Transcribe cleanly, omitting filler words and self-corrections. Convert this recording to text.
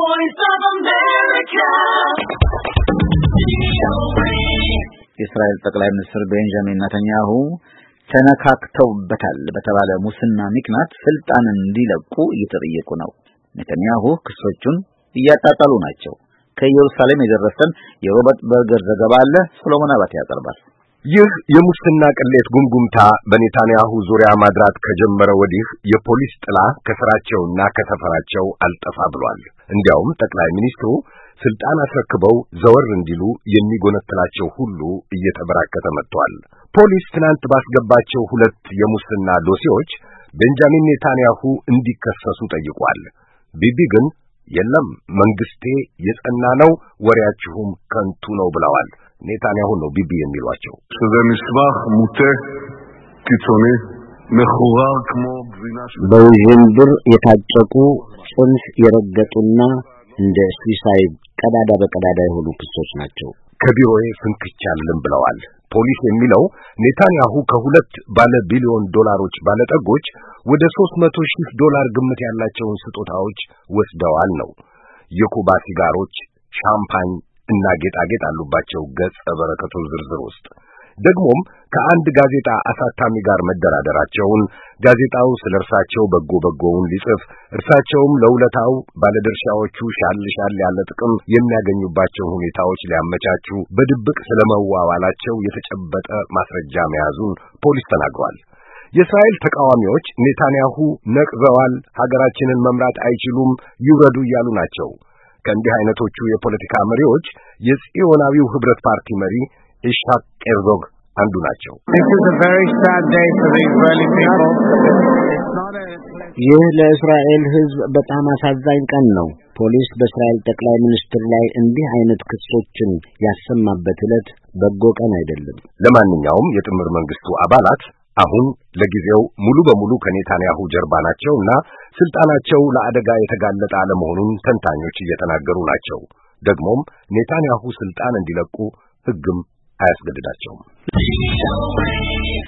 Voice of America. የእስራኤል ጠቅላይ ሚኒስትር ቤንጃሚን ኔታንያሁ ተነካክተውበታል በተባለ ሙስና ምክንያት ስልጣን እንዲለቁ እየተጠየቁ ነው። ኔታንያሁ ክሶቹን እያጣጣሉ ናቸው። ከኢየሩሳሌም የደረሰን የሮበርት በርገር ዘገባ አለ። ሰሎሞን አባተ ያቀርባል። ይህ የሙስና ቅሌት ጉምጉምታ በኔታንያሁ ዙሪያ ማድራት ከጀመረ ወዲህ የፖሊስ ጥላ ከስራቸውና ከሰፈራቸው አልጠፋ ብሏል። እንዲያውም ጠቅላይ ሚኒስትሩ ስልጣን አስረክበው ዘወር እንዲሉ የሚጎነትላቸው ሁሉ እየተበራከተ መጥቷል። ፖሊስ ትናንት ባስገባቸው 2 የሙስና ዶሴዎች ቤንጃሚን ኔታንያሁ እንዲከሰሱ ጠይቋል። ቢቢ ግን የለም መንግስቴ የጸና ነው፣ ወሬያችሁም ከንቱ ነው ብለዋል። ኔታንያሁ ነው ቢቢ የሚሏቸው። שזה מסמך מוטה קיצוני מחורר כמו גבינה በውዥንብር የታጨቁ ጽንፍ የረገጡና እንደ ስዊሳይድ ቀዳዳ በቀዳዳ የሆኑ ክሶች ናቸው። ከቢሮዬ ፍንክቻልም ብለዋል። ፖሊስ የሚለው ኔታንያሁ ከ2 ባለ ቢሊዮን ዶላሮች ባለጠጎች ወደ $300,000 ግምት ያላቸውን ስጦታዎች ወስደዋል ነው። የኩባ ሲጋሮች፣ ሻምፓኝ እና ጌጣጌጥ አሉባቸው ገጸ በረከቱ ዝርዝር ውስጥ። ደግሞም ከአንድ ጋዜጣ አሳታሚ ጋር መደራደራቸውን፣ ጋዜጣው ስለርሳቸው በጎውን ሊጽፍ፣ እርሳቸውም ለውለታው ባለድርሻዎቹ ሻል ያለ ጥቅም የሚያገኙባቸው ሁኔታዎች ሊያመቻቹ በድብቅ ስለመዋዋላቸው የተጨበጠ ማስረጃ መያዙን ፖሊስ ተናግሯል። የእስራኤል ተቃዋሚዎች ኔታንያሁ ነቅዘዋል፣ ሀገራችንን መምራት አይችሉም፣ ይውረዱ እያሉ ናቸው። ከእንዲህ አይነቶቹ የፖለቲካ መሪዎች የጽዮናዊው ህብረት ፓርቲ መሪ ኢሽሃቅ ሄርዞግ አንዱ ናቸው። ይህ ለእስራኤል ህዝብ በጣም አሳዛኝ ቀን ነው። ፖሊስ በእስራኤል ጠቅላይ ሚኒስትር ላይ እንዲህ አይነት ክሶችን ያሰማበት ዕለት በጎ ቀን አይደለም። ለማንኛውም የጥምር መንግስቱ አባላት አሁን ለጊዜው ሙሉ በሙሉ ከኔታንያሁ ጀርባ ናቸውና ስልጣናቸው ለአደጋ የተጋለጠ አለመሆኑን ተንታኞች እየተናገሩ ናቸው። ደግሞም ኔታንያሁ ስልጣን እንዲለቁ ህግም አያስገድዳቸውም።